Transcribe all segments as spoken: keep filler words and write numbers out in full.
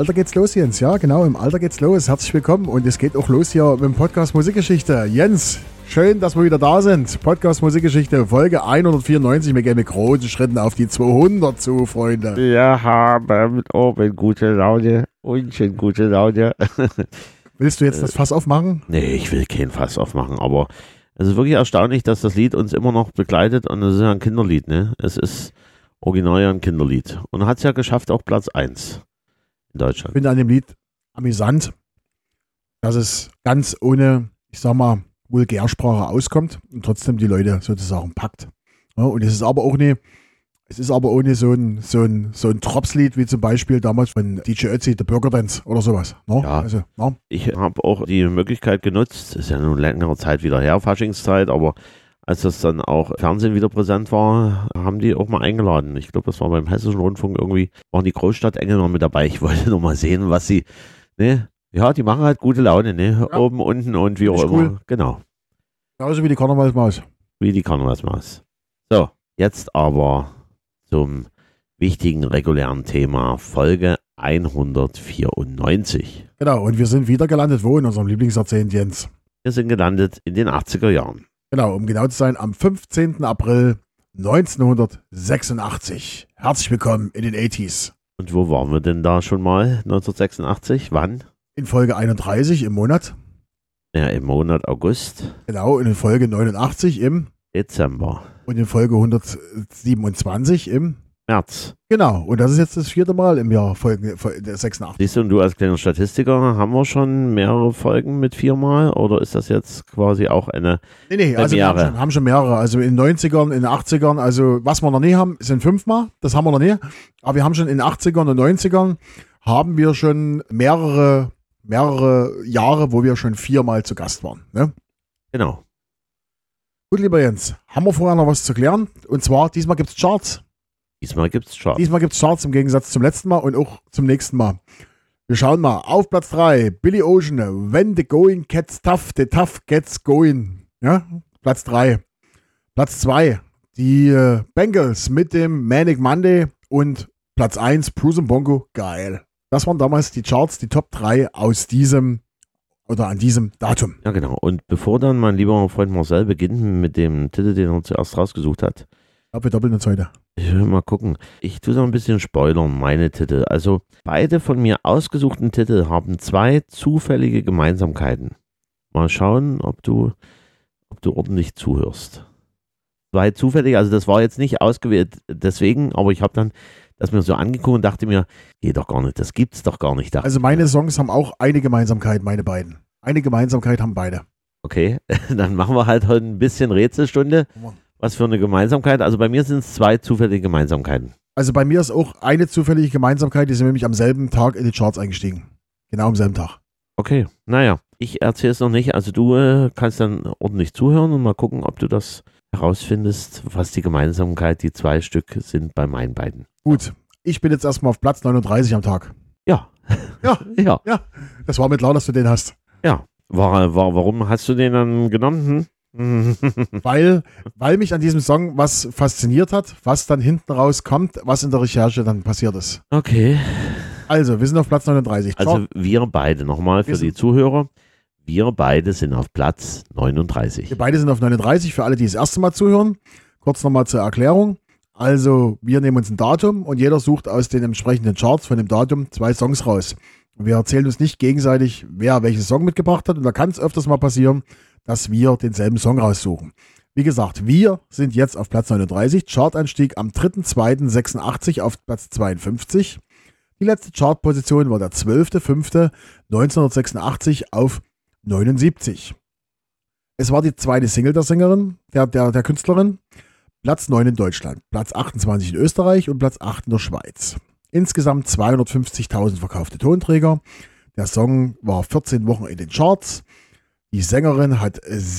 Alter geht's los, Jens. Ja, genau, im Alter geht's los. Herzlich willkommen und es geht auch los hier mit dem Podcast Musikgeschichte. Jens, schön, dass wir wieder da sind. Podcast Musikgeschichte, Folge hundertvierundneunzig. Wir gehen mit großen Schritten auf die zweihundert zu, Freunde. Wir haben oben gute Laune und schön gute Laune. Willst du jetzt das Fass aufmachen? Nee, ich will kein Fass aufmachen, aber es ist wirklich erstaunlich, dass das Lied uns immer noch begleitet und es ist ja ein Kinderlied, ne? Es ist original ja ein Kinderlied und hat es ja geschafft, auch Platz eins in Deutschland. Ich finde an dem Lied amüsant, dass es ganz ohne, ich sag mal, Vulgärsprache auskommt und trotzdem die Leute sozusagen packt. Ja, und es ist aber auch nicht, es ist aber ohne so ein, so ein, so ein Tropslied wie zum Beispiel damals von D J Ötzi, der Bürgerdance oder sowas. Ne? Ja, also, ne? Ich habe auch die Möglichkeit genutzt, ist ja nun längere Zeit wieder her, Faschingszeit, aber als das dann auch im Fernsehen wieder präsent war, haben die auch mal eingeladen. Ich glaube, das war beim Hessischen Rundfunk irgendwie, waren die Großstadtengel noch mit dabei. Ich wollte noch mal sehen, was sie, ne, ja, die machen halt gute Laune, ne, ja. Oben, unten und wie auch immer. Cool. Genau. Genauso wie die Karnevalsmaus. Wie die Karnevalsmaus. So, jetzt aber zum wichtigen regulären Thema, Folge hundertvierundneunzig. Genau, und wir sind wieder gelandet, wo? In unserem Lieblingsjahrzehnt, Jens? Wir sind gelandet in den achtziger Jahren. Genau, um genau zu sein, am fünfzehnten April neunzehnhundertsechsundachtzig. Herzlich willkommen in den achtziger. Und wo waren wir denn da schon mal? neunzehnhundertsechsundachtzig? Wann? In Folge einunddreißig im Monat. Ja, im Monat August. Genau, und in Folge neunundachtzig im Dezember. Und in Folge hundertsiebenundzwanzig im März. Genau, und das ist jetzt das vierte Mal im Jahr Folge sechsundachtzig. Siehst du, und du als kleiner Statistiker, haben wir schon mehrere Folgen mit viermal oder ist das jetzt quasi auch eine Nee, nee, also wir haben schon, haben schon mehrere. Also in den neunzigern, in den achtzigern, also was wir noch nie haben, sind fünfmal, das haben wir noch nie. Aber wir haben schon in den achtzigern und neunzigern haben wir schon mehrere, mehrere Jahre, wo wir schon viermal zu Gast waren. Ne? Genau. Gut, lieber Jens, haben wir vorher noch was zu klären? Und zwar, diesmal gibt es Charts. Diesmal gibt es Charts. Diesmal gibt es Charts im Gegensatz zum letzten Mal und auch zum nächsten Mal. Wir schauen mal. Auf Platz drei, Billy Ocean, When the Going Gets Tough, the Tough Gets Going. Ja, Platz drei. Platz zwei, die äh, Bengals mit dem Manic Monday und Platz eins, Bruce and Bongo, geil. Das waren damals die Charts, die Top drei aus diesem oder an diesem Datum. Ja, genau. Und bevor dann mein lieber Freund Marcel beginnt mit dem Titel, den er zuerst rausgesucht hat. Ich glaube, wir doppeln uns heute. Ich will mal gucken. Ich tue noch ein bisschen spoilern, meine Titel. Also beide von mir ausgesuchten Titel haben zwei zufällige Gemeinsamkeiten. Mal schauen, ob du, ob du ordentlich zuhörst. Zwei zufällige, also das war jetzt nicht ausgewählt deswegen, aber ich habe dann das mir so angeguckt und dachte mir, geht doch gar nicht, das gibt's doch gar nicht. Also meine Songs haben auch eine Gemeinsamkeit, meine beiden. Eine Gemeinsamkeit haben beide. Okay, dann machen wir halt heute ein bisschen Rätselstunde. Was für eine Gemeinsamkeit? Also bei mir sind es zwei zufällige Gemeinsamkeiten. Also bei mir ist auch eine zufällige Gemeinsamkeit, die sind nämlich am selben Tag in die Charts eingestiegen. Genau am selben Tag. Okay, naja, ich erzähle es noch nicht. Also du äh, kannst dann ordentlich zuhören und mal gucken, ob du das herausfindest, was die Gemeinsamkeit, die zwei Stück sind bei meinen beiden. Gut, ich bin jetzt erstmal auf Platz neununddreißig am Tag. Ja. Ja, ja. ja. Das war mir klar, dass du den hast. Ja, war, war, warum hast du den dann genommen? Hm? weil, weil mich an diesem Song was fasziniert hat, was dann hinten raus kommt, was in der Recherche dann passiert ist. Okay. Also, wir sind auf Platz neununddreißig. Also Chart. Wir beide, nochmal für die Zuhörer, wir beide sind auf Platz neununddreißig. Wir beide sind auf neununddreißig, für alle, die das erste Mal zuhören. Kurz nochmal zur Erklärung. Also, wir nehmen uns ein Datum und jeder sucht aus den entsprechenden Charts von dem Datum zwei Songs raus. Und wir erzählen uns nicht gegenseitig, wer welchen Song mitgebracht hat. Und da kann es öfters mal passieren, dass wir denselben Song raussuchen. Wie gesagt, wir sind jetzt auf Platz neununddreißig, Chartanstieg am dritter zweiter sechsundachtzig auf Platz zweiundfünfzig. Die letzte Chartposition war der zwölfter fünfter neunzehnhundertsechsundachtzig auf neunundsiebzig. Es war die zweite Single der Sängerin, der, der, der Künstlerin. Platz neun in Deutschland, Platz achtundzwanzig in Österreich und Platz acht in der Schweiz. Insgesamt zweihundertfünfzigtausend verkaufte Tonträger. Der Song war vierzehn Wochen in den Charts. Die Sängerin hat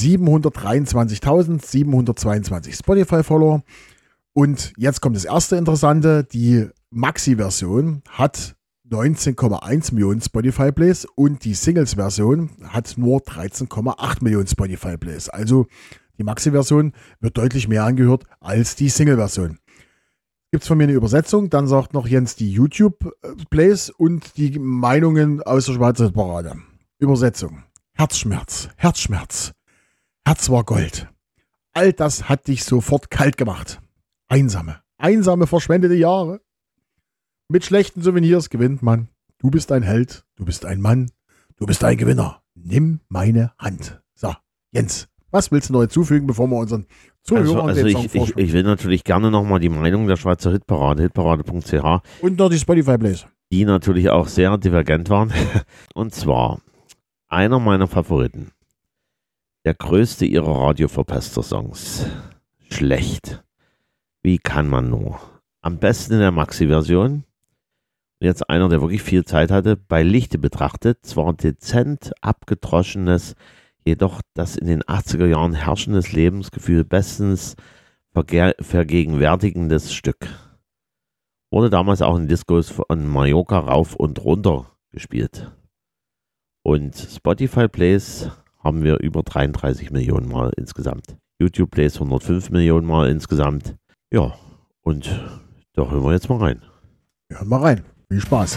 siebenhundertdreiundzwanzigtausendsiebenhundertzweiundzwanzig Spotify-Follower. Und jetzt kommt das erste Interessante. Die Maxi-Version hat neunzehn Komma eins Millionen Spotify-Plays und die Singles-Version hat nur dreizehn Komma acht Millionen Spotify-Plays. Also die Maxi-Version wird deutlich mehr angehört als die Single-Version. Es gibt es von mir eine Übersetzung, dann sagt noch Jens die YouTube-Plays und die Meinungen aus der Schweizer Hitparade. Übersetzung. Herzschmerz, Herzschmerz. Herz war Gold. All das hat dich sofort kalt gemacht. Einsame, einsame, verschwendete Jahre. Mit schlechten Souvenirs gewinnt man. Du bist ein Held, du bist ein Mann, du bist ein Gewinner. Nimm meine Hand. So, Jens, was willst du noch hinzufügen, bevor wir unseren Zuhörern also, also den Song ich, ich, vorstellen? ich will natürlich gerne nochmal die Meinung der Schweizer Hitparade, hitparade punkt c h, Und noch die Spotify-Plays. die natürlich auch sehr divergent waren. Und zwar einer meiner Favoriten. Der größte ihrer Radioverpester-Songs. Schlecht. Wie kann man nur? Am besten in der Maxi-Version. Jetzt einer, der wirklich viel Zeit hatte, bei Lichte betrachtet, zwar dezent abgedroschenes, jedoch das in den achtziger Jahren herrschendes Lebensgefühl bestens verge- vergegenwärtigendes Stück. Wurde damals auch in Discos von Mallorca rauf und runter gespielt. Und Spotify Plays haben wir über dreiunddreißig Millionen Mal insgesamt. YouTube Plays hundertfünf Millionen Mal insgesamt. Ja, und da hören wir jetzt mal rein. Wir hören mal rein. Viel Spaß.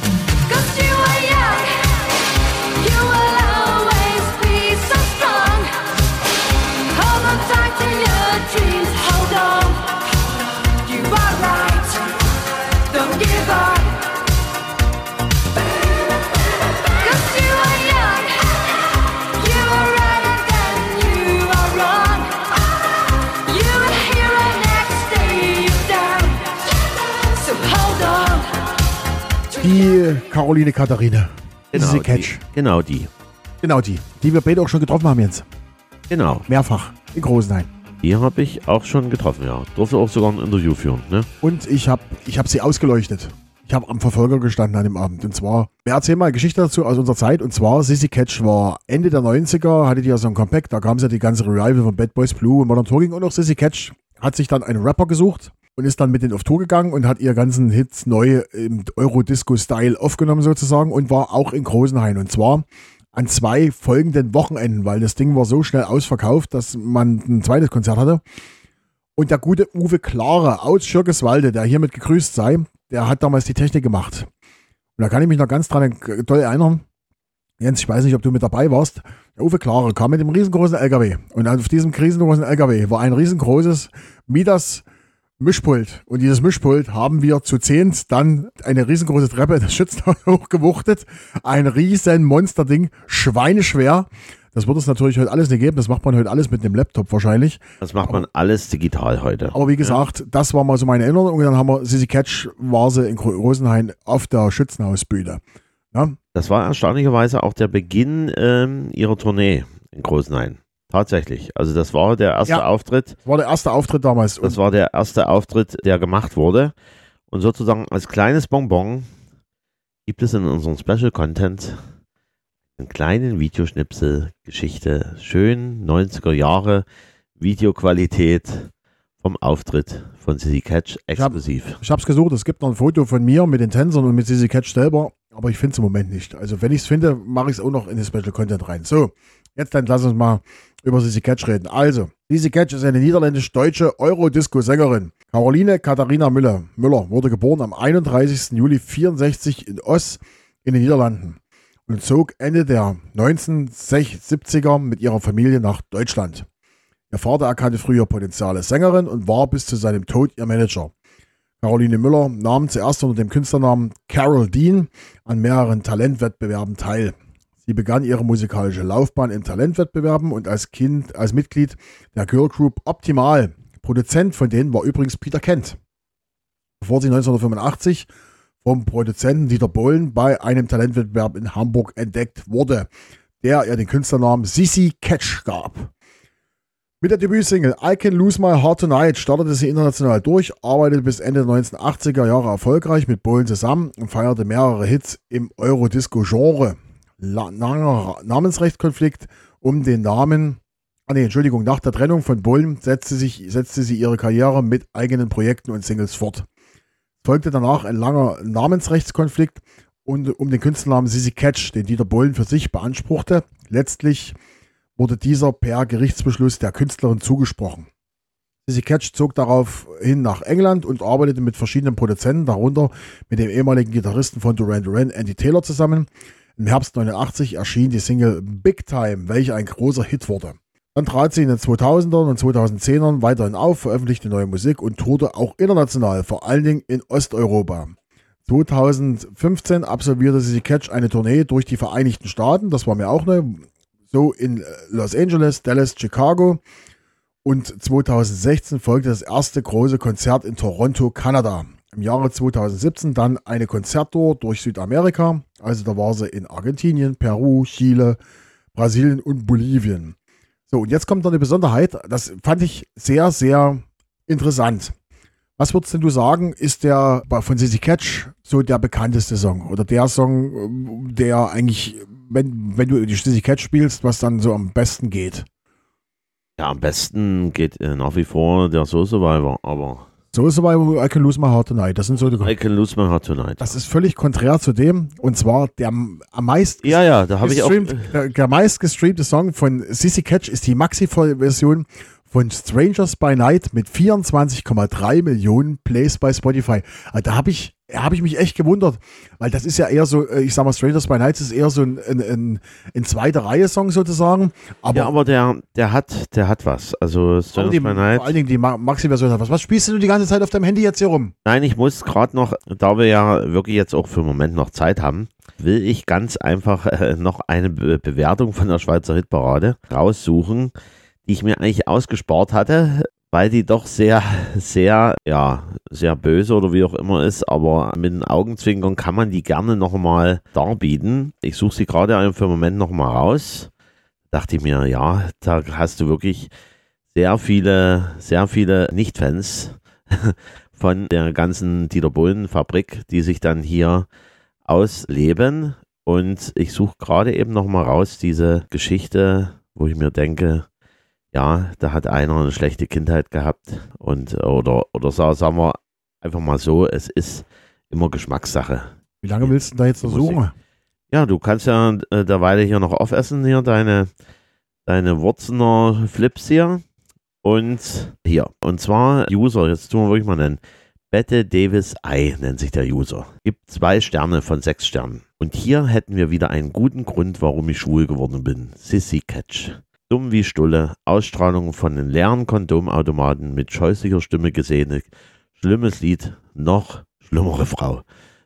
Die Caroline Katharine. Genau Sissy die. Catch. Genau die. Genau die. Die wir beide auch schon getroffen haben, Jens. Genau. Mehrfach. In Großenhain. Die habe ich auch schon getroffen, ja. Durfte auch sogar ein Interview führen, ne? Und ich habe ich hab sie ausgeleuchtet. Ich habe am Verfolger gestanden an dem Abend. Und zwar, wir erzählen mal eine Geschichte dazu aus unserer Zeit. Und zwar, Sissy Catch war Ende der neunziger, hatte die ja so ein Compact. Da kam ja die ganze Revival von Bad Boys Blue und Modern Talking. Und auch Sissy Catch hat sich dann einen Rapper gesucht und ist dann mit denen auf Tour gegangen und hat ihre ganzen Hits neu im Euro-Disco-Style aufgenommen sozusagen und war auch in Großenhain. Und zwar an zwei folgenden Wochenenden, weil das Ding war so schnell ausverkauft, dass man ein zweites Konzert hatte. Und der gute Uwe Klare aus Schirkeswalde, der hiermit gegrüßt sei, der hat damals die Technik gemacht. Und da kann ich mich noch ganz dran doll erinnern. Jens, ich weiß nicht, ob du mit dabei warst. Der Uwe Klare kam mit dem riesengroßen L K W. Und auf diesem riesengroßen L K W war ein riesengroßes Midas Mischpult. Und dieses Mischpult haben wir zu zehnt dann eine riesengroße Treppe, das Schützenhaus hochgewuchtet. Ein riesen Monsterding, schweineschwer. Das wird es natürlich heute alles nicht geben. Das macht man heute alles mit einem Laptop wahrscheinlich. Das macht man aber alles digital heute. Aber wie gesagt, ja. Das war mal so meine Erinnerung. Und dann haben wir Sissy Catch, war sie in Rosenhain auf der Schützenhausbühne. Ja? Das war erstaunlicherweise auch der Beginn ähm, ihrer Tournee in Großenhain. Tatsächlich. Also das war der erste ja, Auftritt. Das war der erste Auftritt damals. Das war der erste Auftritt, der gemacht wurde. Und sozusagen als kleines Bonbon gibt es in unserem Special Content einen kleinen Videoschnipsel, Geschichte, schön neunziger Jahre, Videoqualität vom Auftritt von Sissy Catch exklusiv. Ich, hab, ich hab's gesucht, es gibt noch ein Foto von mir mit den Tänzern und mit Sissy Catch selber, aber ich finde es im Moment nicht. Also wenn ich es finde, mache ich es auch noch in den Special Content rein. So, jetzt dann lass uns mal über Sissy Catch reden. Also, Sissy Catch ist eine niederländisch-deutsche Eurodisco-Sängerin. Caroline Katharina Müller, Müller wurde geboren am einunddreißigsten Juli vierundsechzig in Oss in den Niederlanden und zog Ende der neunzehnhundertsiebziger mit ihrer Familie nach Deutschland. Ihr Vater erkannte früher Potenzial als Sängerin und war bis zu seinem Tod ihr Manager. Caroline Müller nahm zuerst unter dem Künstlernamen Carol Dean an mehreren Talentwettbewerben teil. Sie begann ihre musikalische Laufbahn in Talentwettbewerben und als Kind, als Mitglied der Girl Group Optimal. Produzent von denen war übrigens Peter Kent. Bevor sie neunzehnhundertfünfundachtzig vom Produzenten Dieter Bohlen bei einem Talentwettbewerb in Hamburg entdeckt wurde, der ihr den Künstlernamen Sissy Catch gab. Mit der Debütsingle I Can Lose My Heart Tonight startete sie international durch, arbeitete bis Ende der neunzehnhundertachtziger Jahre erfolgreich mit Bohlen zusammen und feierte mehrere Hits im Eurodisco-Genre. Langer Namensrechtskonflikt um den Namen, ah nee, Entschuldigung, nach der Trennung von Bohlen setzte, sich, setzte sie ihre Karriere mit eigenen Projekten und Singles fort. Folgte danach ein langer Namensrechtskonflikt und, um den Künstlernamen Sissy Catch, den Dieter Bohlen für sich beanspruchte. Letztlich wurde dieser per Gerichtsbeschluss der Künstlerin zugesprochen. Sissy Catch zog daraufhin nach England und arbeitete mit verschiedenen Produzenten, darunter mit dem ehemaligen Gitarristen von Duran Duran, Andy Taylor, zusammen. Im Herbst neunundachtzig erschien die Single Big Time, welche ein großer Hit wurde. Dann trat sie in den zweitausendern und zweitausendzehnern weiterhin auf, veröffentlichte neue Musik und tourte auch international, vor allen Dingen in Osteuropa. zweitausendfünfzehn absolvierte Sissy Catch eine Tournee durch die Vereinigten Staaten, das war mir auch neu, so in Los Angeles, Dallas, Chicago. Und zweitausendsechzehn folgte das erste große Konzert in Toronto, Kanada. Im Jahre zweitausendsiebzehn dann eine Konzerttour durch Südamerika. Also da war sie in Argentinien, Peru, Chile, Brasilien und Bolivien. So, und jetzt kommt noch eine Besonderheit. Das fand ich sehr, sehr interessant. Was würdest denn du sagen, ist der von Sissy Catch so der bekannteste Song? Oder der Song, der eigentlich, wenn, wenn du die Sissy Catch spielst, was dann so am besten geht? Ja, am besten geht äh, nach wie vor der Soul Survivor, aber... Soul Survivor, I Can Lose My Heart Tonight, das sind so die... I Can Lose My Heart Tonight. Das ist völlig konträr zu dem, und zwar der am meisten... Ja, ja, da habe ich auch... Der, der meist gestreamte Song von Sissy Catch ist die Maxi-Version von Strangers by Night mit vierundzwanzig Komma drei Millionen Plays bei Spotify. Also da habe ich, hab ich mich echt gewundert, weil das ist ja eher so, ich sag mal, Strangers by Night ist eher so ein, ein, ein, ein zweite Reihe-Song sozusagen. Aber ja, aber der, der hat, der hat was. Also Strangers die, by Night. Vor allen Dingen die Maxi-Version hat was. Was spielst du die ganze Zeit auf deinem Handy jetzt hier rum? Nein, ich muss gerade noch, da wir ja wirklich jetzt auch für einen Moment noch Zeit haben, will ich ganz einfach äh, noch eine Be- Bewertung von der Schweizer Hitparade raussuchen, die ich mir eigentlich ausgespart hatte, weil die doch sehr, sehr, ja, sehr böse oder wie auch immer ist, aber mit den Augenzwinkern kann man die gerne nochmal darbieten. Ich suche sie gerade für einen Moment nochmal raus. Dachte ich mir, ja, da hast du wirklich sehr viele, sehr viele Nicht-Fans von der ganzen Dieter Bohlen-Fabrik, die sich dann hier ausleben. Und ich suche gerade eben nochmal raus diese Geschichte, wo ich mir denke, ja, da hat einer eine schlechte Kindheit gehabt und oder oder sagen wir einfach mal so, es ist immer Geschmackssache. Wie lange willst du da jetzt versuchen? Ja, du kannst ja äh, derweil hier noch aufessen, hier deine, deine Wurzener Flips hier und hier. Und zwar User, jetzt tun wir wirklich mal nennen. Bette Davis I nennt sich der User. Gibt zwei Sterne von sechs Sternen. Und hier hätten wir wieder einen guten Grund, warum ich schwul geworden bin. Sissy Catch. Dumm wie Stulle, Ausstrahlung von den leeren Kondomautomaten mit scheußlicher Stimme gesehen, schlimmes Lied, noch schlimmere Frau.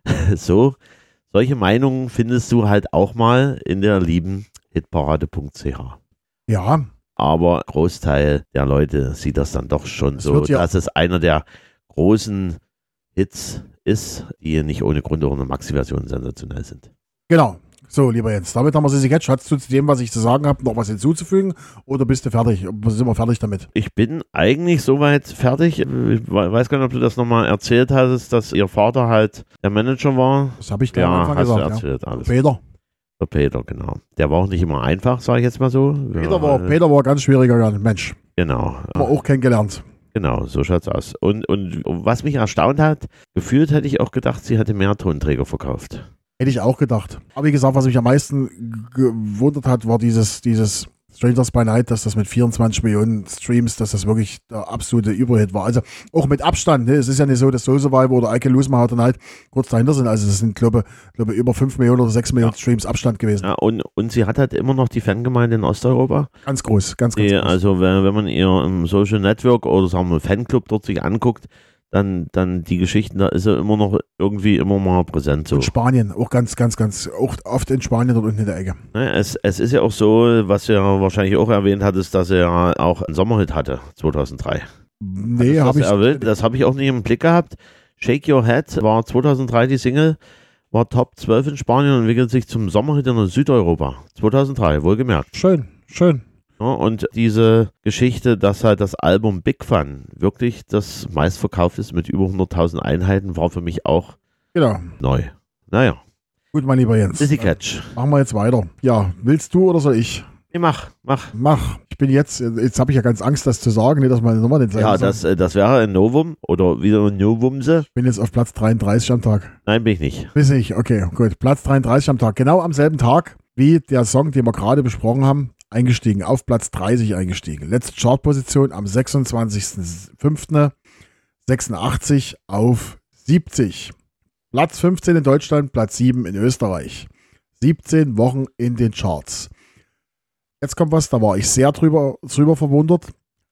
So, solche Meinungen findest du halt auch mal in der lieben hitparade punkt c h. Ja. Aber Großteil der Leute sieht das dann doch schon Es so, wird ja- dass es einer der großen Hits ist, die nicht ohne Grund auch in der Maxi-Version sensationell sind. Genau. So, lieber Jens, damit haben wir Sissy Catch. Hast du zu dem, was ich zu sagen habe, noch was hinzuzufügen? Oder bist du fertig? Sind wir fertig damit? Ich bin eigentlich soweit fertig. Ich weiß gar nicht, ob du das nochmal erzählt hattest, dass ihr Vater halt der Manager war. Das habe ich gleich am Ja, Anfang hast du gesagt. erzählt. Ja. Alles. Peter. Der Peter, genau. Der war auch nicht immer einfach, sage ich jetzt mal so. Peter war, Peter war ein ganz schwieriger Mensch. Genau. Haben wir auch kennengelernt. Genau, so schaut's aus. Und, und was mich erstaunt hat, gefühlt hätte ich auch gedacht, sie hätte mehr Tonträger verkauft. Hätte ich auch gedacht. Aber wie gesagt, was mich am meisten gewundert hat, war dieses, dieses Strangers by Night, dass das mit vierundzwanzig Millionen Streams, dass das wirklich der absolute Überhit war. Also auch mit Abstand. Ne? Es ist ja nicht so, dass Soul Survivor oder I Can Lose My Heart Tonight kurz dahinter sind. Also es sind, glaube ich, glaube über fünf Millionen oder sechs Millionen Streams Abstand gewesen. Ja, und, und sie hat halt immer noch die Fangemeinde in Osteuropa. Ganz groß, ganz, ganz Die, groß. also wenn, wenn man ihr im Social Network oder sagen wir Fanclub dort sich anguckt, dann, dann die Geschichten, da ist er immer noch irgendwie immer mal präsent. So. Und Spanien, auch ganz, ganz, ganz, auch oft in Spanien dort unten in der Ecke. Ne, es, es ist ja auch so, was du ja wahrscheinlich auch erwähnt hattest, dass er auch einen Sommerhit hatte, zweitausenddrei. Nee, Hattest habe du ich. das erwähnt? Das habe ich auch nicht im Blick gehabt. Shake Your Head war zweitausenddrei die Single, war Top zwölf in Spanien und entwickelt sich zum Sommerhit in Südeuropa. zweitausenddrei, wohlgemerkt. Schön, schön. Ja, und diese Geschichte, dass halt das Album Big Fun wirklich das meistverkauft ist mit über hunderttausend Einheiten, war für mich auch Genau. neu. Naja, Gut, mein lieber Jens. Sissy Catch. Machen wir jetzt weiter. Ja, willst du oder soll ich? Nee, mach, mach. Mach. Ich bin jetzt, jetzt habe ich ja ganz Angst, das zu sagen, nicht, dass meine Nummer den Ja, das, äh, das wäre ein Novum oder wieder ein Novumse. Ich bin jetzt auf Platz dreiunddreißig am Tag. Nein, bin ich nicht. Bis ich, okay, gut. Platz dreiunddreißig am Tag. Genau am selben Tag wie der Song, den wir gerade besprochen haben. eingestiegen, auf Platz dreißig eingestiegen. Letzte Chartposition am sechsundzwanzigsten fünften sechsundachtzig auf siebzig. Platz fünfzehn in Deutschland, Platz sieben in Österreich. siebzehn Wochen in den Charts. Jetzt kommt was, da war ich sehr drüber, drüber verwundert.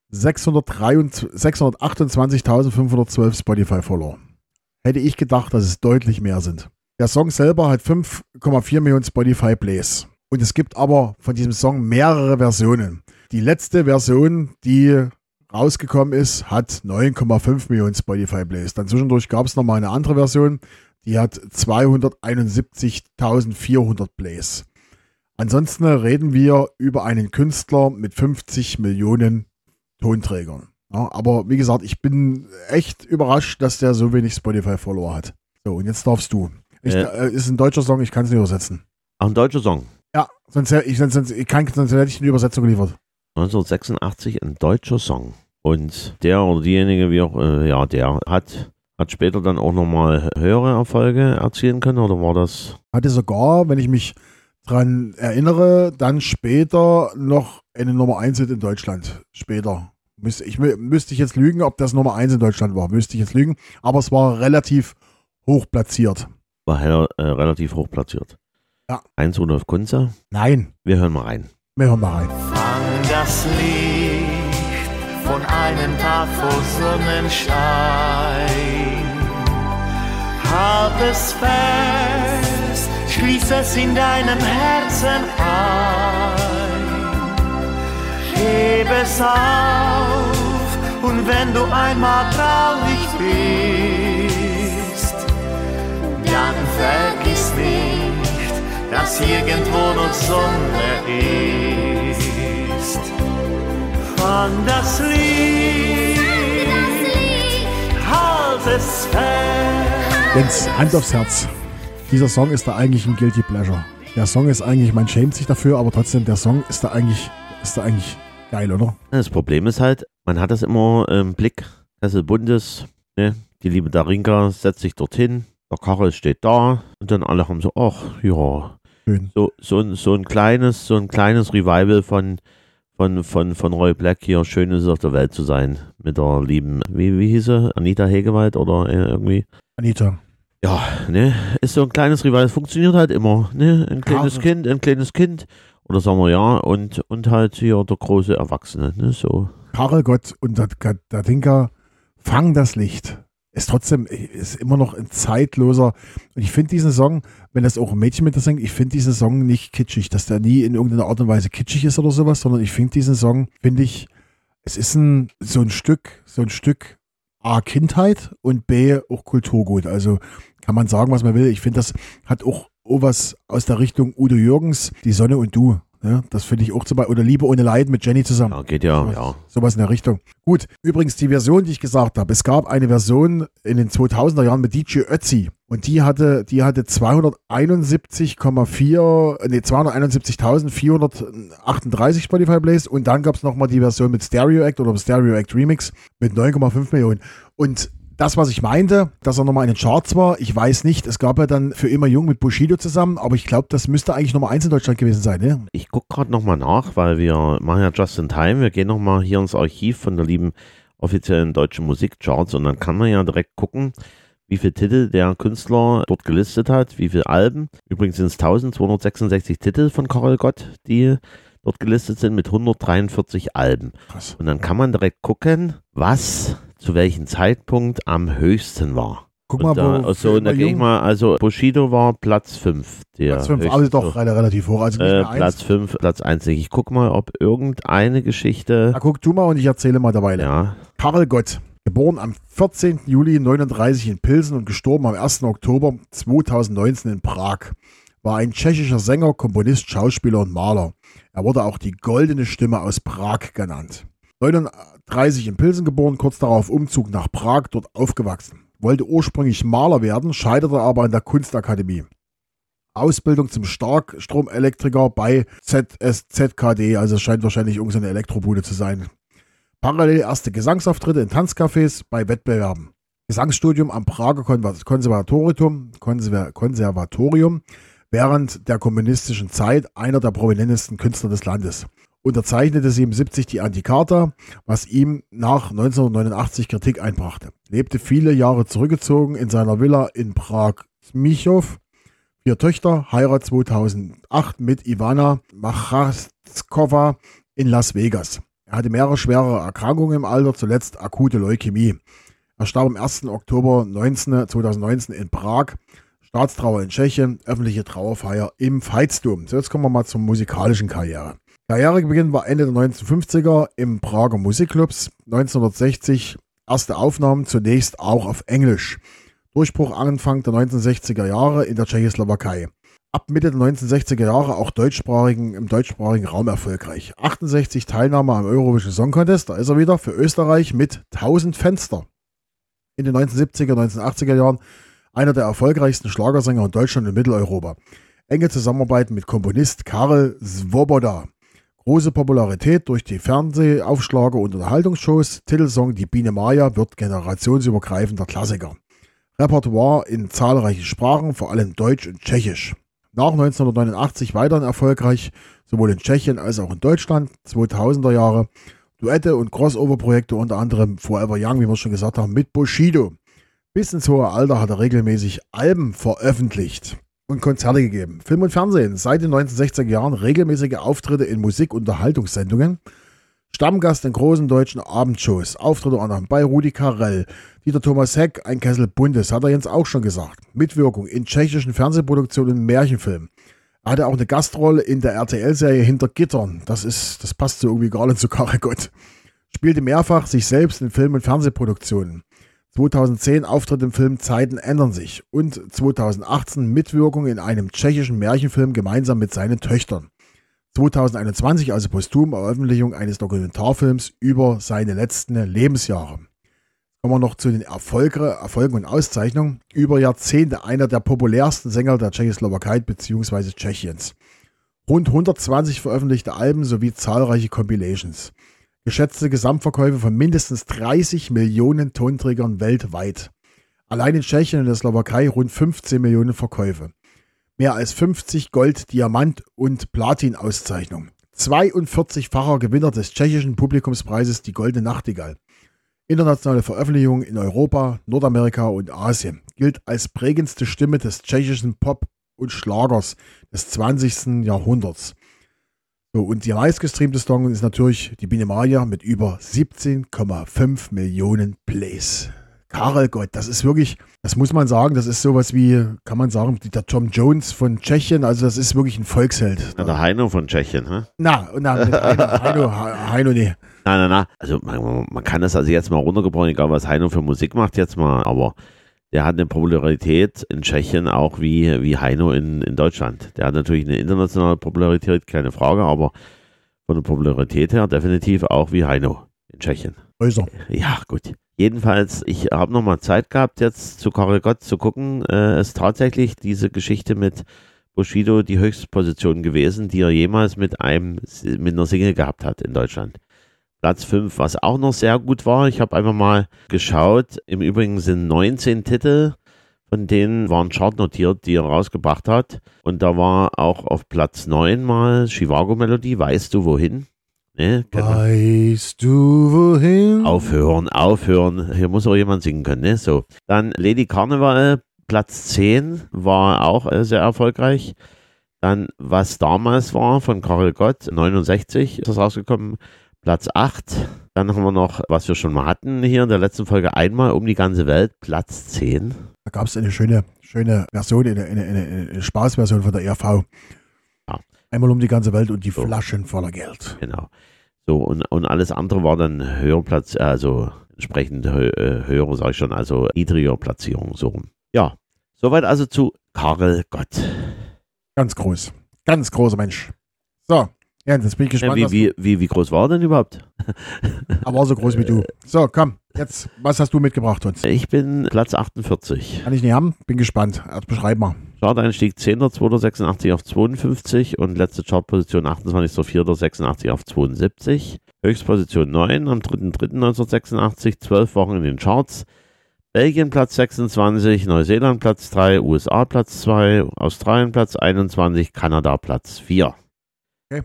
sechshundertachtundzwanzigtausendfünfhundertzwölf Spotify-Follower. Hätte ich gedacht, dass es deutlich mehr sind. Der Song selber hat fünf Komma vier Millionen Spotify-Plays. Und es gibt aber von diesem Song mehrere Versionen. Die letzte Version, die rausgekommen ist, hat neun Komma fünf Millionen Spotify-Plays. Dann zwischendurch gab es nochmal eine andere Version, die hat zweihunderteinundsiebzigtausendvierhundert Plays. Ansonsten reden wir über einen Künstler mit fünfzig Millionen Tonträgern. Ja, aber wie gesagt, ich bin echt überrascht, dass der so wenig Spotify-Follower hat. So, und jetzt darfst du. Ich, Äh. äh, ist ein deutscher Song, ich kann es nicht übersetzen. Auch ein deutscher Song. Ja, sonst, hä- ich, sonst, sonst, ich kann, sonst hätte ich eine Übersetzung geliefert. neunzehnhundertsechsundachtzig ein deutscher Song. Und der oder diejenige, wie auch, äh, ja, der hat, hat später dann auch nochmal höhere Erfolge erzielen können, oder war das? Hatte sogar, wenn ich mich dran erinnere, dann später noch eine Nummer eins in Deutschland. Später. Müsste ich, müsste ich jetzt lügen, ob das Nummer eins in Deutschland war. Müsste ich jetzt lügen. Aber es war relativ hoch platziert. War heller, äh, relativ hoch platziert. Ja. Heinz Rudolf Kunze. Nein. Wir hören mal rein. Wir hören mal rein. Fang das Licht von einem Tag vor Sonnenschein. Halt es fest, schließ es in deinem Herzen ein. Heb es auf und wenn du einmal traurig bist, dann vergiss nicht, dass irgendwo noch Sonne ist. Fang das Lied, halt es fest. Jens, Hand aufs Herz. Dieser Song ist da eigentlich ein Guilty Pleasure. Der Song ist eigentlich, man schämt sich dafür, aber trotzdem, der Song ist da eigentlich, ist da eigentlich geil, oder? Das Problem ist halt, man hat das immer im Blick, Kessel Bundes, ne? Die liebe Darinka setzt sich dorthin, der Karel steht da und dann alle haben so, ach ja, Schön. so, so, ein, so ein kleines, so ein kleines Revival von, von, von, von Roy Black hier, schön ist es auf der Welt zu sein, mit der lieben, wie, wie hieß sie, Anita Hegewald oder äh, irgendwie? Anita. Ja, ne, ist so ein kleines Revival, funktioniert halt immer, ne, ein kleines Ja, Kind, ein kleines Kind, oder sagen wir ja, und, und halt hier der große Erwachsene, ne, so. Karel Gott und Darinka, fang das Licht. Ist trotzdem, ist immer noch ein zeitloser. Und ich finde diesen Song, wenn das auch ein Mädchen mit das singt, ich finde diesen Song nicht kitschig, dass der nie in irgendeiner Art und Weise kitschig ist oder sowas, sondern ich finde diesen Song, finde ich, es ist ein, so ein Stück, so ein Stück A, Kindheit und B, auch Kulturgut. Also kann man sagen, was man will. Ich finde, das hat auch, auch was aus der Richtung Udo Jürgens, Die Sonne und du. Ja, das finde ich auch zum Beispiel, oder Liebe ohne Leid mit Jenny zusammen. Ja, geht ja, so, ja. Sowas in der Richtung. Gut, übrigens die Version, die ich gesagt habe, es gab eine Version in den zweitausender Jahren mit D J Ötzi und die hatte, die hatte zweihunderteinundsiebzig Komma vier, nee, zweihunderteinundsiebzigtausendvierhundertachtunddreißig Spotify Plays und dann gab es nochmal die Version mit Stereo Act oder Stereo Act Remix mit neun Komma fünf Millionen. Und das, was ich meinte, dass er nochmal in den Charts war, ich weiß nicht, es gab ja dann Für immer jung mit Bushido zusammen, aber ich glaube, das müsste eigentlich Nummer eins in Deutschland gewesen sein, ne? Ich gucke gerade nochmal nach, weil wir machen ja Just in Time. Wir gehen nochmal hier ins Archiv von der lieben offiziellen deutschen Musikcharts und dann kann man ja direkt gucken, wie viele Titel der Künstler dort gelistet hat, wie viele Alben. Übrigens sind es eintausendzweihundertsechsundsechzig Titel von Karel Gott, die dort gelistet sind mit hundertdreiundvierzig Alben. Krass. Und dann kann man direkt gucken, was zu welchem Zeitpunkt am höchsten war. Guck Und mal, da, wo also, da gehe ich mal, also Bushido war Platz fünf. Der Platz fünf, höchste. aber doch rel- relativ hoch. Also nicht Äh, mehr eins. Platz fünf, Platz eins. Ich guck mal, ob irgendeine Geschichte. Na, guck du mal und ich erzähle mal dabei. Ja, Karel Gott, geboren am vierzehnten Juli neununddreißig in Pilsen und gestorben am ersten Oktober zweitausendneunzehn in Prag, war ein tschechischer Sänger, Komponist, Schauspieler und Maler. Er wurde auch die goldene Stimme aus Prag genannt. neununddreißig in Pilsen geboren, kurz darauf Umzug nach Prag, dort aufgewachsen. Wollte ursprünglich Maler werden, scheiterte aber an der Kunstakademie. Ausbildung zum Starkstromelektriker bei Z S Z K D, also es scheint wahrscheinlich irgendeine Elektrobude zu sein. Parallel erste Gesangsauftritte in Tanzcafés bei Wettbewerben. Gesangsstudium am Prager Konservatorium, Konservatorium während der kommunistischen Zeit einer der prominentesten Künstler des Landes. Unterzeichnete siebenundsiebzig die Anti-Charta, was ihm nach neunzehnhundertneunundachtzig Kritik einbrachte. Lebte viele Jahre zurückgezogen in seiner Villa in Prag-Smichov. Vier Töchter, Heirat zweitausendacht mit Ivana Machastskova in Las Vegas. Er hatte mehrere schwere Erkrankungen im Alter, zuletzt akute Leukämie. Er starb am ersten Oktober zweitausendneunzehn in Prag. Staatstrauer in Tschechien, öffentliche Trauerfeier im Veitsdom. So, jetzt kommen wir mal zur musikalischen Karriere. Karrierebeginn war Ende der neunzehnhundertfünfziger im Prager Musikclubs. neunzehnhundertsechzig erste Aufnahmen, zunächst auch auf Englisch. Durchbruch Anfang der neunzehnhundertsechziger Jahre in der Tschechoslowakei. Ab Mitte der neunzehnhundertsechziger Jahre auch deutschsprachigen, im deutschsprachigen Raum erfolgreich. achtundsechzig Teilnahme am Eurovision Song Contest, da ist er wieder, für Österreich mit tausend Fenster. In den neunzehnhundertsiebziger, neunzehnhundertachtziger Jahren einer der erfolgreichsten Schlagersänger in Deutschland und Mitteleuropa. Enge Zusammenarbeit mit Komponist Karel Svoboda. Große Popularität durch die Fernsehaufschläge und Unterhaltungsshows. Titelsong Die Biene Maya wird generationsübergreifender Klassiker. Repertoire in zahlreichen Sprachen, vor allem Deutsch und Tschechisch. Nach neunzehnhundertneunundachtzig weiterhin erfolgreich, sowohl in Tschechien als auch in Deutschland. zweitausender Jahre Duette und Crossover-Projekte, unter anderem Forever Young, wie wir schon gesagt haben, mit Bushido. Bis ins hohe Alter hat er regelmäßig Alben veröffentlicht und Konzerte gegeben. Film und Fernsehen, seit den neunzehnhundertsechziger Jahren regelmäßige Auftritte in Musik- und Unterhaltungssendungen. Stammgast in großen deutschen Abendshows. Auftritte unter anderem bei Rudi Carrell, Dieter Thomas Heck, Ein Kessel Bundes, hat er jetzt auch schon gesagt. Mitwirkung in tschechischen Fernsehproduktionen und Märchenfilmen. Er hatte auch eine Gastrolle in der R T L-Serie Hinter Gittern. Das ist, das passt so irgendwie gerade zu Karel Gott. Spielte mehrfach sich selbst in Film- und Fernsehproduktionen. zweitausendzehn Auftritt im Film Zeiten ändern sich und zweitausendachtzehn Mitwirkung in einem tschechischen Märchenfilm gemeinsam mit seinen Töchtern. zweitausendeinundzwanzig also posthum Veröffentlichung eines Dokumentarfilms über seine letzten Lebensjahre. Kommen wir noch zu den Erfolge, Erfolgen und Auszeichnungen. Über Jahrzehnte einer der populärsten Sänger der Tschechoslowakei bzw. Tschechiens. Rund hundertzwanzig veröffentlichte Alben sowie zahlreiche Compilations. Geschätzte Gesamtverkäufe von mindestens dreißig Millionen Tonträgern weltweit. Allein in Tschechien und der Slowakei rund fünfzehn Millionen Verkäufe. Mehr als fünfzig Gold-, Diamant- und Platin-Auszeichnungen. zweiundvierzigfacher Gewinner des tschechischen Publikumspreises Die Goldene Nachtigall. Internationale Veröffentlichungen in Europa, Nordamerika und Asien. Gilt als prägendste Stimme des tschechischen Pop- und Schlagers des zwanzigsten Jahrhunderts. So, und die meistgestreamte Song ist natürlich Die Biene Maya mit über siebzehn Komma fünf Millionen Plays. Karel Gott, das ist wirklich, das muss man sagen, das ist sowas wie, kann man sagen, der Tom Jones von Tschechien, also das ist wirklich ein Volksheld. Ja, der Heino von Tschechien, hä? Na, na, mit Heino, Heino, Heino, nee. Nein, nein, nein, also man, man kann das also jetzt mal runtergebrochen, egal was Heino für Musik macht jetzt mal, aber der hat eine Popularität in Tschechien auch wie, wie Heino in, in Deutschland. Der hat natürlich eine internationale Popularität, keine Frage, aber von der Popularität her definitiv auch wie Heino in Tschechien. Größer. Ja, gut. Jedenfalls, ich habe nochmal Zeit gehabt, jetzt zu Karel Gott zu gucken. Äh, es ist tatsächlich diese Geschichte mit Bushido die höchste Position gewesen, die er jemals mit einem mit einer Single gehabt hat in Deutschland. Platz fünf, was auch noch sehr gut war. Ich habe einfach mal geschaut. Im Übrigen sind neunzehn Titel, von denen waren chartnotiert, die er rausgebracht hat. Und da war auch auf Platz neun mal Chivago-Melodie, Weißt du wohin? Ne, weißt du wohin? Aufhören, aufhören. Hier muss auch jemand singen können. Ne? So. Dann Lady Carnival, Platz zehn, war auch äh, sehr erfolgreich. Dann Was damals war von Karel Gott, neunundsechzig ist das rausgekommen. Platz acht. Dann haben wir noch, was wir schon mal hatten hier in der letzten Folge, Einmal um die ganze Welt, Platz zehn. Da gab es eine schöne, schöne Version, eine, eine, eine, eine Spaßversion von der E R V. Ja. Einmal um die ganze Welt und die so. Flaschen voller Geld. Genau. So, und, und alles andere war dann höher Platz, also entsprechend hö höhere, sag ich schon, also niedriger Platzierung, so rum. Ja, soweit also zu Karel Gott. Ganz groß. Ganz großer Mensch. So. Ja, jetzt bin ich gespannt. Ja, wie, wie, wie, wie groß war er denn überhaupt? Aber auch so groß wie du. So, komm, jetzt, was hast du mitgebracht uns? Ich bin Platz achtundvierzig. Kann ich nicht haben? Bin gespannt. Erst beschreib mal. Charteinstieg zehnter zweihundertsechsundachtzig auf zweiundfünfzig und letzte Chartposition achtundzwanzigster vierter sechsundachtzig auf zweiundsiebzig. Höchstposition neun am dritter dritter neunzehnhundertsechsundachtzig, zwölf Wochen in den Charts. Belgien Platz sechsundzwanzig, Neuseeland Platz drei, U S A Platz zwei, Australien Platz einundzwanzig, Kanada Platz vier. Okay.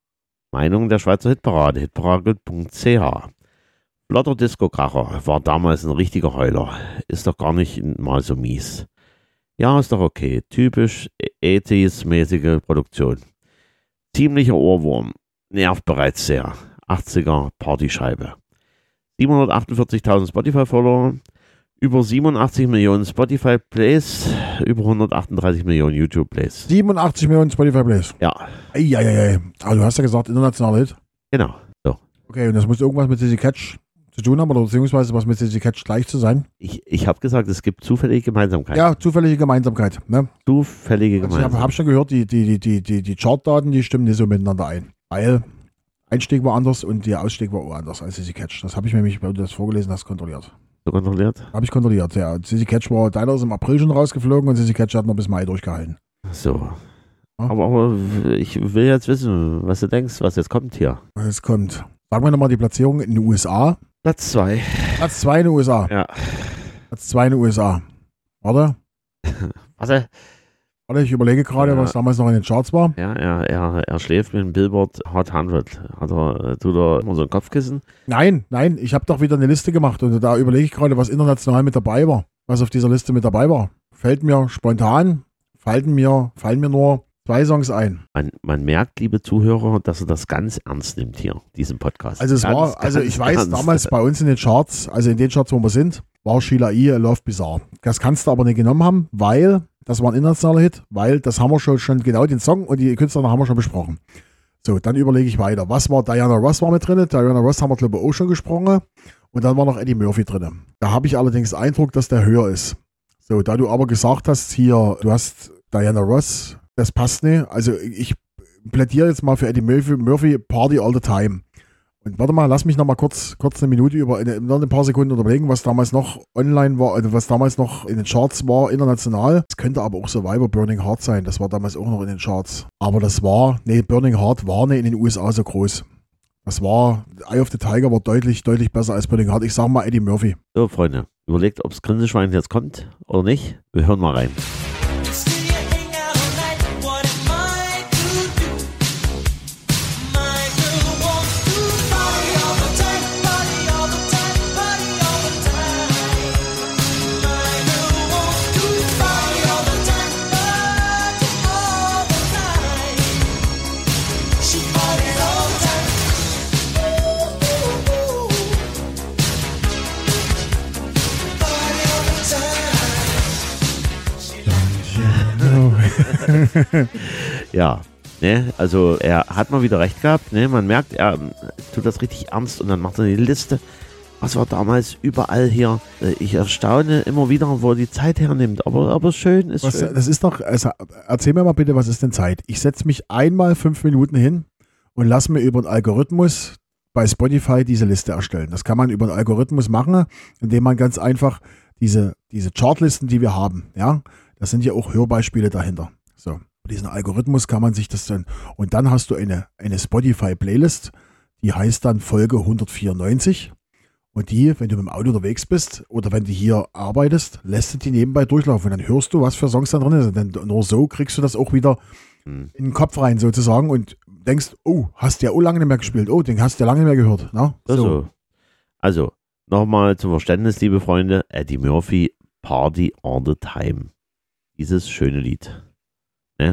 Meinung der Schweizer Hitparade, hitparade punkt c h. Flotter Disco-Kracher, war damals ein richtiger Heuler. Ist doch gar nicht mal so mies. Ja, ist doch okay. Typisch achtziger-mäßige Produktion. Ziemlicher Ohrwurm. Nervt bereits sehr. achtziger Partyscheibe. siebenhundertachtundvierzigtausend Spotify-Follower. Über siebenundachtzig Millionen Spotify-Plays. Über hundertachtunddreißig Millionen YouTube-Plays. siebenundachtzig Millionen Spotify-Plays. Ja. Eieiei. Aber du hast ja gesagt, internationaler Hit. Genau. So. Okay, und das muss irgendwas mit Sissy Catch zu tun haben oder beziehungsweise was mit Sissy Catch gleich zu sein? Ich, ich habe gesagt, es gibt zufällige Gemeinsamkeiten. Ja, zufällige Gemeinsamkeit. Ne? Zufällige Also ich Gemeinsamkeiten. habe hab schon gehört, die, die, die, die, die Chartdaten, die stimmen nicht so miteinander ein. Weil Einstieg war anders und der Ausstieg war auch anders als Sissy Catch. Das habe ich mir nämlich, weil du das vorgelesen hast, kontrolliert. So kontrolliert? Habe ich kontrolliert, ja. Sissy Catch war, deiner ist im April schon rausgeflogen und Sissy Catch hat noch bis Mai durchgehalten. So. Ja. Aber, aber ich will jetzt wissen, was du denkst, was jetzt kommt hier. Es kommt. Sagen wir nochmal die Platzierung in den U S A. Platz zwei. Platz zwei in den U S A. Ja. Platz zwei in den U S A. Warte. Warte. Warte, ich überlege gerade, Ja. was damals noch in den Charts war. Ja, er, er, er schläft mit dem Billboard Hot hundert. Hat er, tut er immer so ein Kopfkissen? Nein, nein, ich habe doch wieder eine Liste gemacht und da überlege ich gerade, was international mit dabei war. Was auf dieser Liste mit dabei war. Fällt mir spontan, fallen mir, fallen mir nur zwei Songs ein. Man, man merkt, liebe Zuhörer, dass er das ganz ernst nimmt hier, diesen Podcast. Also es ganz, war, also ganz ich weiß, ernst. damals bei uns in den Charts, also in den Charts, wo wir sind, war Sheila E. Love Bizarre. Das kannst du aber nicht genommen haben, weil das war ein internationaler Hit, weil das haben wir schon, schon genau den Song und die Künstler haben wir schon besprochen. So, dann überlege ich weiter. Was war Diana Ross war mit drin? Diana Ross haben wir, glaube ich, auch schon gesprochen. Und dann war noch Eddie Murphy drin. Da habe ich allerdings den Eindruck, dass der höher ist. So, da du aber gesagt hast, hier, du hast Diana Ross, das passt nicht. Also ich plädiere jetzt mal für Eddie Murphy, Murphy Party All the Time. Und warte mal, lass mich noch mal kurz, kurz eine Minute über, eine, noch ein paar Sekunden überlegen, was damals noch online war, also was damals noch in den Charts war, international. Es könnte aber auch Survivor Burning Heart sein, das war damals auch noch in den Charts. Aber das war, nee, Burning Heart war nicht in den U S A so groß. Das war, Eye of the Tiger war deutlich, deutlich besser als Burning Heart. Ich sag mal Eddie Murphy. So, Freunde, überlegt, ob das Grinseschwein jetzt kommt oder nicht. Wir hören mal rein. Ja, ne, also er hat mal wieder recht gehabt, ne, man merkt, er tut das richtig ernst und dann macht er die Liste, was war damals überall hier. Ich erstaune immer wieder, wo er die Zeit hernimmt, aber, aber schön ist Was, schön. das ist doch, also erzähl mir mal bitte, was ist denn Zeit? Ich setze mich einmal fünf Minuten hin und lasse mir über einen Algorithmus bei Spotify diese Liste erstellen. Das kann man über einen Algorithmus machen, indem man ganz einfach diese, diese Chartlisten, die wir haben, ja, das sind ja auch Hörbeispiele dahinter. So, mit diesem Algorithmus kann man sich das dann, und dann hast du eine, eine Spotify-Playlist, die heißt dann Folge hundertvierundneunzig. Und die, wenn du mit dem Auto unterwegs bist oder wenn du hier arbeitest, lässt du die nebenbei durchlaufen. Und dann hörst du, was für Songs da drin sind. Denn nur so kriegst du das auch wieder Hm. in den Kopf rein sozusagen und denkst, oh, hast du ja auch lange nicht mehr gespielt. Oh, den hast du ja lange nicht mehr gehört. Na? So. Also, also nochmal zum Verständnis, liebe Freunde, Eddie Murphy, Party All the Time. Dieses schöne Lied. Ne?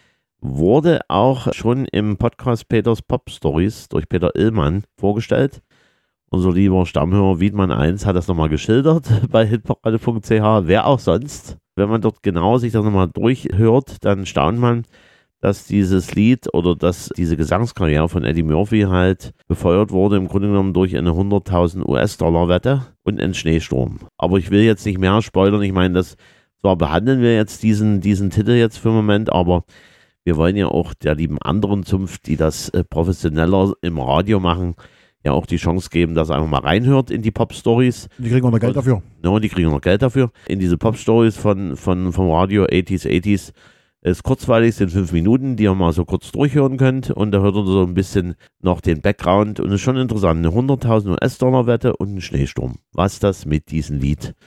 Wurde auch schon im Podcast Peters Pop Stories durch Peter Illmann vorgestellt. Unser lieber Stammhörer Wiedmann eins hat das nochmal geschildert bei hitparade punkt c h. Wer auch sonst. Wenn man dort genau sich das nochmal durchhört, dann staunt man, dass dieses Lied oder dass diese Gesangskarriere von Eddie Murphy halt befeuert wurde, im Grunde genommen durch eine hunderttausend U S-Dollar Wette und einen Schneesturm. Aber ich will jetzt nicht mehr spoilern. Ich meine, das zwar behandeln wir jetzt diesen, diesen Titel jetzt für den Moment, aber wir wollen ja auch der lieben anderen Zunft, die das äh, professioneller im Radio machen, ja auch die Chance geben, dass er einfach mal reinhört in die Pop-Stories. Die kriegen auch noch Geld dafür. No, die kriegen noch Geld dafür. In diese Pop-Stories von, von, vom Radio achtziger, achtziger. Ist kurzweilig, sind fünf Minuten, die ihr mal so kurz durchhören könnt. Und da hört ihr so ein bisschen noch den Background. Und ist schon interessant. Eine hunderttausend U S-Dollar Wette und ein Schneesturm. Was das mit diesem Lied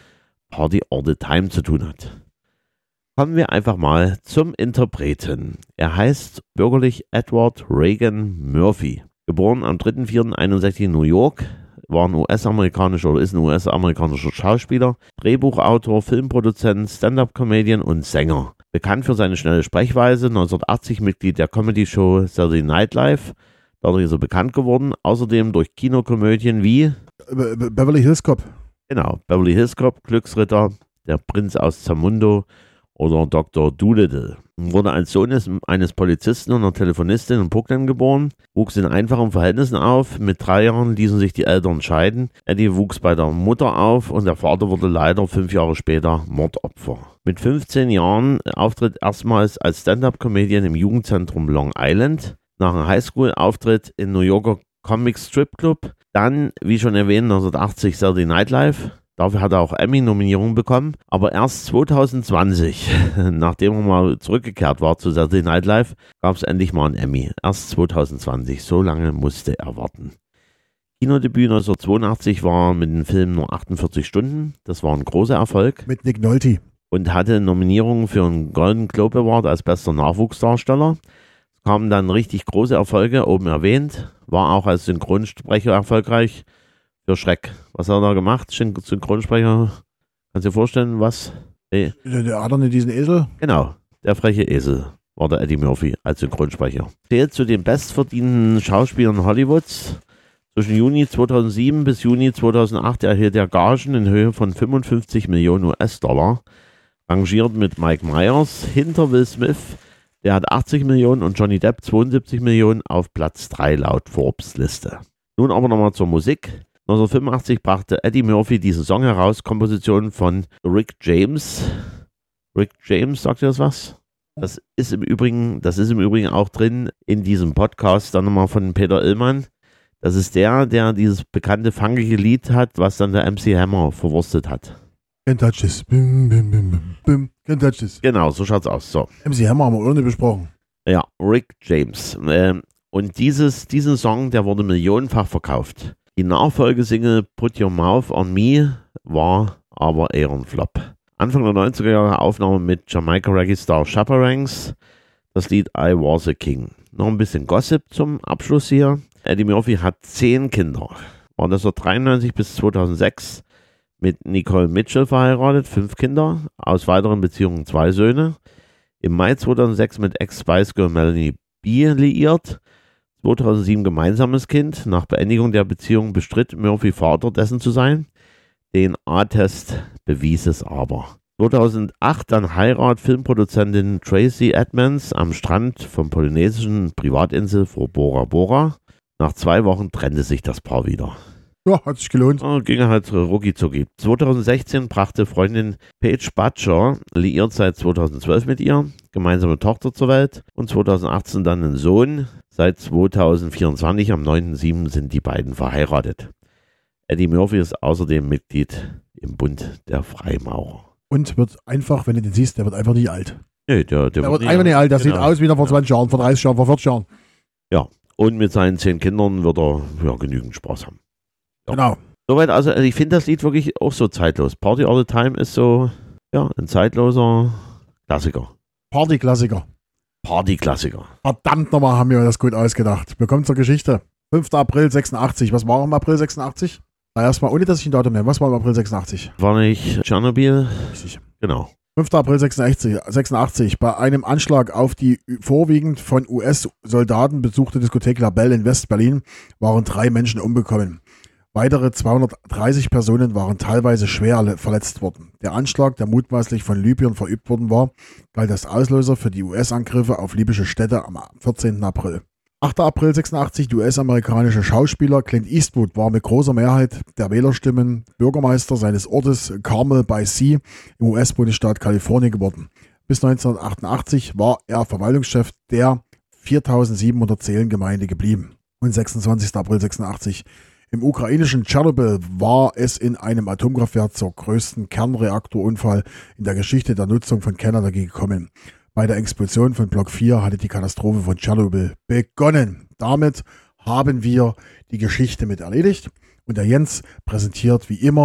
Party All the Time zu tun hat. Kommen wir einfach mal zum Interpreten. Er heißt bürgerlich Edward Regan Murphy. Geboren am dritter vierter einundsechzig in New York, war ein U S-amerikanischer oder ist ein U S-amerikanischer Schauspieler, Drehbuchautor, Filmproduzent, Stand-up-Comedian und Sänger. Bekannt für seine schnelle Sprechweise, neunzehnhundertachtzig Mitglied der Comedy-Show Saturday Night Live. Dadurch ist er bekannt geworden. Außerdem durch Kinokomödien wie Be Be Beverly Hills Cop. Genau, Beverly Hills Cop, Glücksritter, Der Prinz aus Zamundo oder Doktor Doolittle. Wurde als Sohn eines Polizisten und einer Telefonistin in Brooklyn geboren, wuchs in einfachen Verhältnissen auf. Mit drei Jahren ließen sich die Eltern scheiden. Eddie wuchs bei der Mutter auf und der Vater wurde leider fünf Jahre später Mordopfer. Mit fünfzehn Jahren Auftritt erstmals als Stand-up-Comedian im Jugendzentrum Long Island. Nach einem Highschool-Auftritt in New Yorker Comic Strip Club. Dann, wie schon erwähnt, neunzehnhundertachtzig Saturday Night Live. Dafür hat er auch Emmy-Nominierungen bekommen. Aber erst zwanzig zwanzig, nachdem er mal zurückgekehrt war zu Saturday Night Live, gab es endlich mal einen Emmy. Erst zwanzig zwanzig, so lange musste er warten. Kinodebüt neunzehnhundertzweiundachtzig war mit dem Film nur achtundvierzig Stunden. Das war ein großer Erfolg. Mit Nick Nolte. Und hatte Nominierungen für einen Golden Globe Award als bester Nachwuchsdarsteller. Es kamen dann richtig große Erfolge, oben erwähnt. War auch als Synchronsprecher erfolgreich. Für Schreck. Was hat er da gemacht? Synchronsprecher. Kannst du dir vorstellen, was? Nee. Der, der hat doch nicht diesen Esel? Genau, der freche Esel war der Eddie Murphy als Synchronsprecher. Zählt zu den bestverdienenden Schauspielern Hollywoods. Zwischen Juni zweitausendsieben bis Juni zweitausendacht erhielt er Gagen in Höhe von fünfundfünfzig Millionen U S-Dollar. Rangiert mit Mike Myers hinter Will Smith. Der hat achtzig Millionen und Johnny Depp zweiundsiebzig Millionen auf Platz drei laut Forbes Liste. Nun aber nochmal zur Musik. neunzehnhundertfünfundachtzig brachte Eddie Murphy diesen Song heraus, Komposition von Rick James. Rick James, sagt ihr das was? Das ist im Übrigen, das ist im Übrigen auch drin in diesem Podcast, dann nochmal von Peter Illmann. Das ist der, der dieses bekannte funkige Lied hat, was dann der M C Hammer verwurstet hat. Can't touch this. Bim, bim, bim, bim, bim. Can't touch this. Genau, so schaut's aus. So. M C Hammer haben wir ohne besprochen. Ja, Rick James. Ähm, und dieses, diesen Song, der wurde millionenfach verkauft. Die Nachfolgesingle Put Your Mouth on Me war aber eher ein Flop. Anfang der neunziger Jahre Aufnahme mit Jamaica Reggae Star Chaperangs, das Lied I Was a King. Noch ein bisschen Gossip zum Abschluss hier. Eddie Murphy hat zehn Kinder. War neunzehnhundertdreiundneunzig bis zweitausendsechs mit Nicole Mitchell verheiratet, fünf Kinder, aus weiteren Beziehungen zwei Söhne. Im Mai zweitausendsechs mit Ex-Spice Girl Melanie B. liiert. zweitausendsieben gemeinsames Kind. Nach Beendigung der Beziehung bestritt Murphy Vater dessen zu sein. Den A-Test bewies es aber. zweitausendacht dann Heirat Filmproduzentin Tracy Edmonds am Strand vom polynesischen Privatinsel vor Bora Bora. Nach zwei Wochen trennte sich das Paar wieder. Ja, hat sich gelohnt. Oh, ging halt rucki zucki. zweitausendsechzehn brachte Freundin Paige Butcher, liiert seit zweitausendzwölf mit ihr, gemeinsame Tochter zur Welt und zweitausendachtzehn dann einen Sohn. Seit zweitausendvierundzwanzig, am neunten siebten sind die beiden verheiratet. Eddie Murphy ist außerdem Mitglied im Bund der Freimaurer. Und wird einfach, wenn du den siehst, der wird einfach nicht alt. Nee, der, der, der wird einfach nicht alt. Der genau. sieht aus wie er vor zwanzig Jahren, vor dreißig Jahren, vor vierzig Jahren. Ja, und mit seinen zehn Kindern wird er ja, genügend Spaß haben. Ja. Genau. Soweit, also ich finde das Lied wirklich auch so zeitlos. Party All the Time ist so, ja, ein zeitloser Klassiker. Partyklassiker. Partyklassiker. Verdammt nochmal, haben wir das gut ausgedacht. Wir kommen zur Geschichte. fünfter April sechsundachtzig. Was war im April sechsundachtzig? Na, erstmal, ohne dass ich ein Datum nenne. Was war im April sechsundachtzig? War nicht Tschernobyl? Richtig. Genau. fünfter April sechsundachtzig. Bei einem Anschlag auf die vorwiegend von U S-Soldaten besuchte Diskothek La Belle in West-Berlin waren drei Menschen umgekommen. Weitere zweihundertdreißig Personen waren teilweise schwer verletzt worden. Der Anschlag, der mutmaßlich von Libyern verübt worden war, galt als Auslöser für die U S-Angriffe auf libysche Städte am vierzehnten April. achter April sechsundachtzig, der U S-amerikanische Schauspieler Clint Eastwood war mit großer Mehrheit der Wählerstimmen Bürgermeister seines Ortes Carmel by Sea im U S-Bundesstaat Kalifornien geworden. Bis neunzehnhundertachtundachtzig war er Verwaltungschef der viertausendsiebenhundert Seelengemeinde geblieben. Und sechsundzwanzigster April sechsundachtzig. Im ukrainischen Tschernobyl war es in einem Atomkraftwerk zur größten Kernreaktorunfall in der Geschichte der Nutzung von Kernenergie gekommen. Bei der Explosion von Block vier hatte die Katastrophe von Tschernobyl begonnen. Damit haben wir die Geschichte mit erledigt. Und der Jens präsentiert wie immer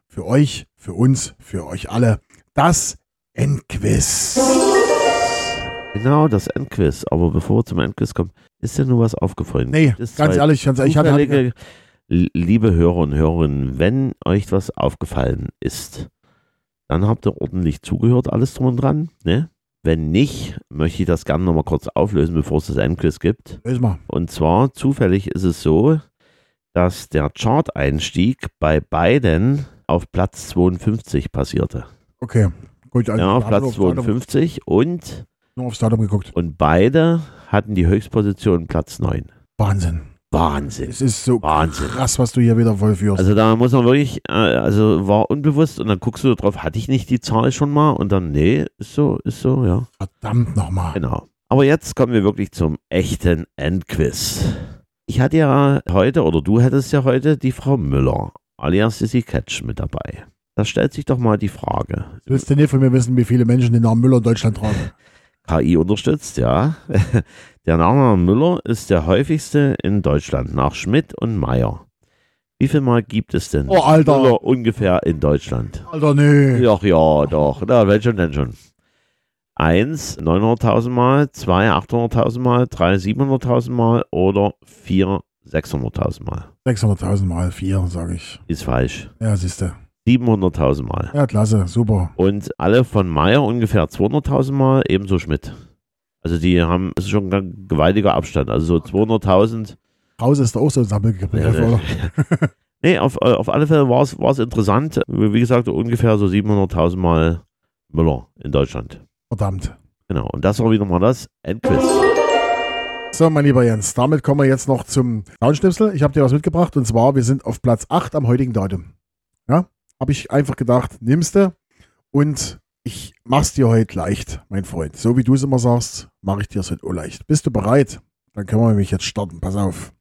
für euch, für uns, für euch alle das Endquiz. Genau, das Endquiz. Aber bevor wir zum Endquiz kommen, ist dir nur was aufgefallen? Nee, ganz ehrlich, ganz ehrlich, ich hatte, hatte liebe Hörer und Hörerinnen, wenn euch was aufgefallen ist, dann habt ihr ordentlich zugehört, alles drum und dran, ne? Wenn nicht, möchte ich das gerne nochmal kurz auflösen, bevor es das Endquiz gibt. Löse mal. Und zwar, zufällig ist es so, dass der Chart-Einstieg bei beiden auf Platz zweiundfünfzig passierte. Okay, gut. Also ja, auf Platz zweiundfünfzig und, nur aufs Datum geguckt. Und beide hatten die Höchstposition Platz neun. Wahnsinn. Wahnsinn. Es ist so Wahnsinn. krass, was du hier wieder vollführst. Also da muss man wirklich, äh, also war unbewusst und dann guckst du drauf, hatte ich nicht die Zahl schon mal und dann, nee, ist so, ist so, ja. Verdammt nochmal. Genau. Aber jetzt kommen wir wirklich zum echten Endquiz. Ich hatte ja heute, oder du hättest ja heute die Frau Müller, alias Sissy Ketsch, mit dabei. Da stellt sich doch mal die Frage. Willst du nicht von mir wissen, wie viele Menschen den Namen Müller in Deutschland tragen? K I unterstützt, ja. Der Name Müller ist der häufigste in Deutschland, nach Schmidt und Meyer. Wie viel Mal gibt es denn Oh, Alter. Müller ungefähr in Deutschland? Alter, nee. Ach ja, doch. Na, welcher denn schon? Eins, neunhunderttausend Mal, zwei, achthunderttausend Mal, drei, siebenhunderttausend Mal oder vier, sechshunderttausend Mal. sechshunderttausend mal vier, sage ich. Ist falsch. Ja, siehste. siebenhunderttausend Mal. Ja, klasse, super. Und alle von Meyer ungefähr zweihunderttausend Mal, ebenso Schmidt. Also die haben, das ist schon ein gewaltiger Abstand, also so zweihunderttausend. Haus ist auch so ein Sammelbegriff, Ja, oder? Nee, auf, auf alle Fälle war es war es interessant. Wie gesagt, ungefähr so siebenhunderttausend Mal Müller in Deutschland. Verdammt. Genau, und das war wieder mal das Endquiz. So, mein lieber Jens, damit kommen wir jetzt noch zum Soundschnipsel. Ich habe dir was mitgebracht und zwar, wir sind auf Platz acht am heutigen Datum. Ja, habe ich einfach gedacht, nimmst du und ich mach's dir heute leicht, mein Freund. So wie du es immer sagst, mache ich dir es heute auch leicht. Bist du bereit? Dann können wir nämlich jetzt starten. Pass auf.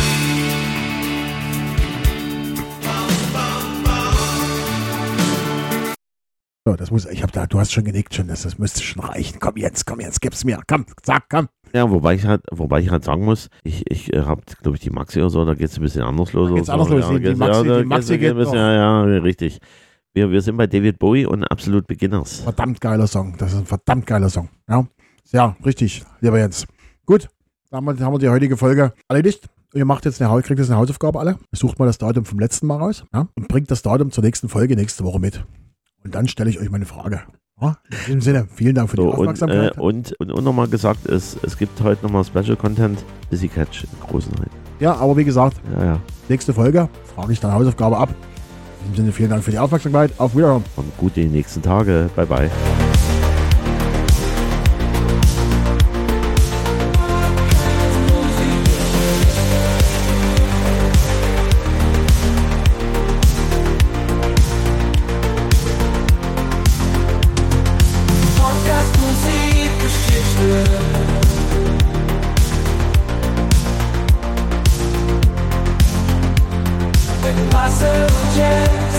So, das muss, ich hab da, du hast schon genickt schon, das, das müsste schon reichen. Komm jetzt, komm jetzt, gib's mir. Komm, sag, komm. Ja, wobei ich halt, wobei ich halt sagen muss, ich, ich äh, habe, glaube ich, die Maxi oder so, da geht es ein bisschen anders los. Da geht's so. anders los, Ja, die, die geht's- Maxi, ja, da die Maxi geht's- geht ein bisschen, noch. ja, ja, richtig. Wir, wir sind bei David Bowie und Absolute Beginners. Verdammt geiler Song. Das ist ein verdammt geiler Song. Ja, ja, richtig, lieber Jens. Gut, damit haben wir die heutige Folge erledigt. Ihr macht jetzt eine, kriegt jetzt eine Hausaufgabe alle. Sucht mal das Datum vom letzten Mal raus, ja, und bringt das Datum zur nächsten Folge nächste Woche mit. Und dann stelle ich euch meine Frage. Ja, in diesem Sinne, vielen Dank für die So, und, äh, Aufmerksamkeit. und, und, und nochmal gesagt, es, es gibt heute nochmal Special Content, Busy Catch in großen Reihen. Ja, aber wie gesagt, Ja, ja. nächste Folge frage ich dann Hausaufgabe ab. In diesem Sinne, vielen Dank für die Aufmerksamkeit. Auf Wiedersehen. Und gut in die nächsten Tage. Bye, bye. Podcast Musikgeschichte. Mit Marcel und Jen.